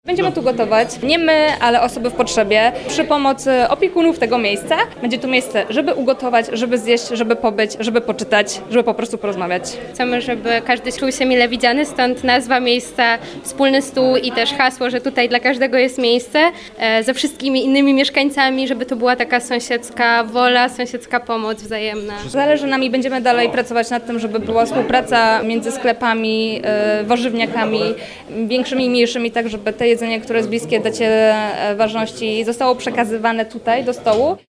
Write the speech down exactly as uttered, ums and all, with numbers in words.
Będziemy tu gotować, nie my, ale osoby w potrzebie, przy pomocy opiekunów tego miejsca. Będzie tu miejsce, żeby ugotować, żeby zjeść, żeby pobyć, żeby poczytać, żeby po prostu porozmawiać. Chcemy, żeby każdy czuł się mile widziany, stąd nazwa miejsca, wspólny stół i też hasło, że tutaj dla każdego jest miejsce, e, ze wszystkimi innymi mieszkańcami, żeby to była taka sąsiedzka wola, sąsiedzka pomoc wzajemna. Zależy nam i będziemy dalej pracować nad tym, żeby była współpraca między sklepami, e, warzywniakami, większymi i mniejszymi, tak żeby te jedzenie, które jest bliskie dacie ważności, zostało przekazywane tutaj do stołu.